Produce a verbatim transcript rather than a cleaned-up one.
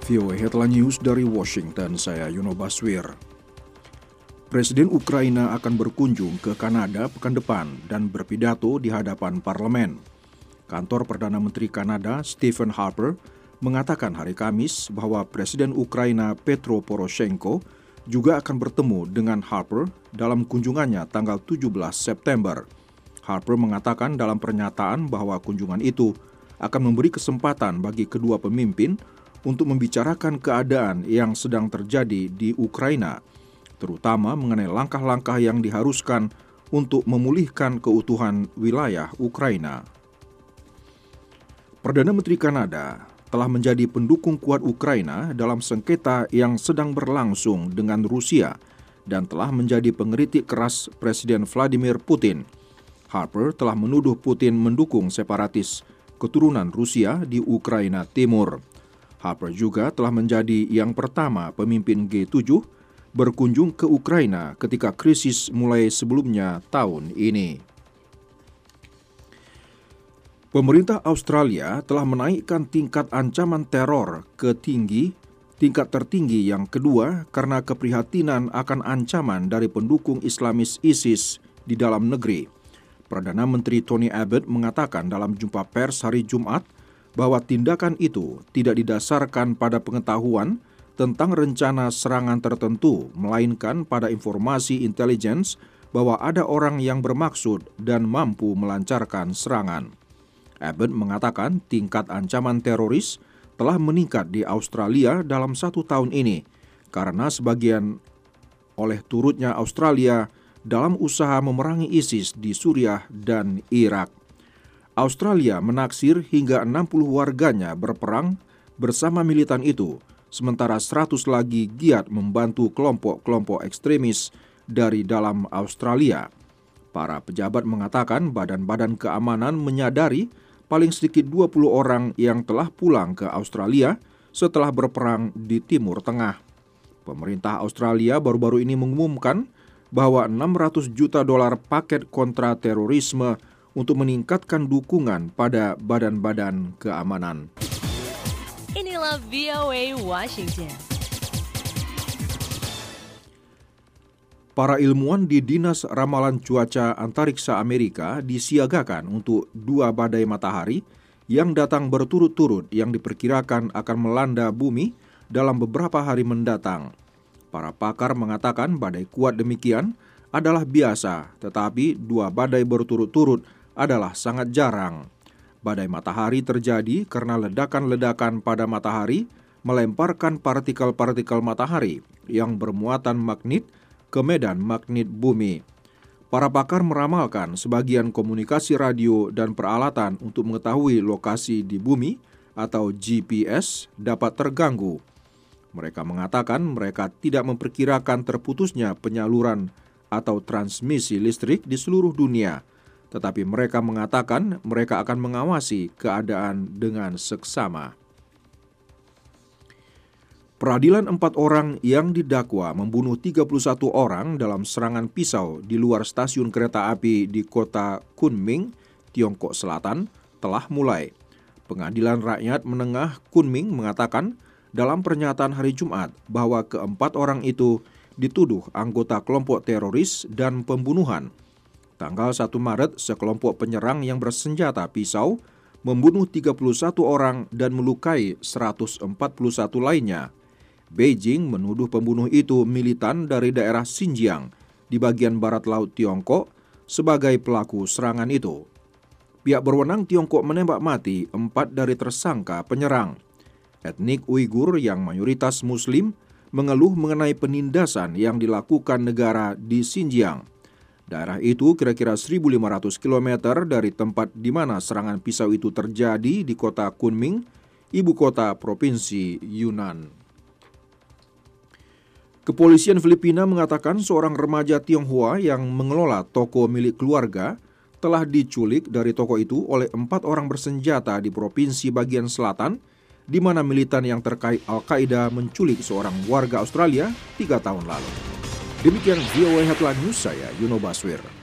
V O A Headline News dari Washington, saya Yuno Baswir. Presiden Ukraina akan berkunjung ke Kanada pekan depan dan berpidato di hadapan parlemen. Kantor Perdana Menteri Kanada, Stephen Harper, mengatakan hari Kamis bahwa Presiden Ukraina Petro Poroshenko juga akan bertemu dengan Harper dalam kunjungannya tanggal tujuh belas September. Harper mengatakan dalam pernyataan bahwa kunjungan itu akan memberi kesempatan bagi kedua pemimpin untuk membicarakan keadaan yang sedang terjadi di Ukraina, terutama mengenai langkah-langkah yang diharuskan untuk memulihkan keutuhan wilayah Ukraina. Perdana Menteri Kanada telah menjadi pendukung kuat Ukraina dalam sengketa yang sedang berlangsung dengan Rusia dan telah menjadi pengkritik keras Presiden Vladimir Putin. Harper telah menuduh Putin mendukung separatis keturunan Rusia di Ukraina Timur. Harper juga telah menjadi yang pertama pemimpin G tujuh berkunjung ke Ukraina ketika krisis mulai sebelumnya tahun ini. Pemerintah Australia telah menaikkan tingkat ancaman teror ke tinggi, tingkat tertinggi yang kedua karena keprihatinan akan ancaman dari pendukung Islamis ISIS di dalam negeri. Perdana Menteri Tony Abbott mengatakan dalam jumpa pers hari Jumat bahwa tindakan itu tidak didasarkan pada pengetahuan tentang rencana serangan tertentu, melainkan pada informasi intelijen bahwa ada orang yang bermaksud dan mampu melancarkan serangan. Abbott mengatakan tingkat ancaman teroris telah meningkat di Australia dalam satu tahun ini, karena sebagian oleh turutnya Australia dalam usaha memerangi ISIS di Suriah dan Irak. Australia menaksir hingga enam puluh warganya berperang bersama militan itu, sementara seratus lagi giat membantu kelompok-kelompok ekstremis dari dalam Australia. Para pejabat mengatakan badan-badan keamanan menyadari paling sedikit dua puluh orang yang telah pulang ke Australia setelah berperang di Timur Tengah. Pemerintah Australia baru-baru ini mengumumkan bahwa enam ratus juta dolar paket kontra terorisme untuk meningkatkan dukungan pada badan-badan keamanan. Inilah V O A Washington. Para ilmuwan di Dinas Ramalan Cuaca Antariksa Amerika disiagakan untuk dua badai matahari yang datang berturut-turut yang diperkirakan akan melanda bumi dalam beberapa hari mendatang. Para pakar mengatakan badai kuat demikian adalah biasa, tetapi dua badai berturut-turut adalah sangat jarang. Badai matahari terjadi karena ledakan-ledakan pada matahari melemparkan partikel-partikel matahari yang bermuatan magnet ke medan magnet bumi. Para pakar meramalkan sebagian komunikasi radio dan peralatan untuk mengetahui lokasi di bumi atau G P S dapat terganggu. Mereka mengatakan mereka tidak memperkirakan terputusnya penyaluran atau transmisi listrik di seluruh dunia, tetapi mereka mengatakan mereka akan mengawasi keadaan dengan seksama. Peradilan empat orang yang didakwa membunuh tiga puluh satu orang dalam serangan pisau di luar stasiun kereta api di kota Kunming, Tiongkok Selatan, telah mulai. Pengadilan Rakyat Menengah Kunming mengatakan dalam pernyataan hari Jumat bahwa keempat orang itu dituduh anggota kelompok teroris dan pembunuhan. Tanggal satu Maret, sekelompok penyerang yang bersenjata pisau membunuh tiga puluh satu orang dan melukai seratus empat puluh satu lainnya. Beijing menuduh pembunuh itu militan dari daerah Xinjiang di bagian barat laut Tiongkok sebagai pelaku serangan itu. Pihak berwenang Tiongkok menembak mati empat dari tersangka penyerang. Etnik Uighur yang mayoritas Muslim mengeluh mengenai penindasan yang dilakukan negara di Xinjiang. Daerah itu kira-kira seribu lima ratus kilometer dari tempat di mana serangan pisau itu terjadi di kota Kunming, ibu kota provinsi Yunnan. Kepolisian Filipina mengatakan seorang remaja Tionghoa yang mengelola toko milik keluarga telah diculik dari toko itu oleh empat orang bersenjata di provinsi bagian selatan, di mana militan yang terkait Al-Qaeda menculik seorang warga Australia tiga tahun lalu. Demikian V O A Headline News, saya Yuno Baswir.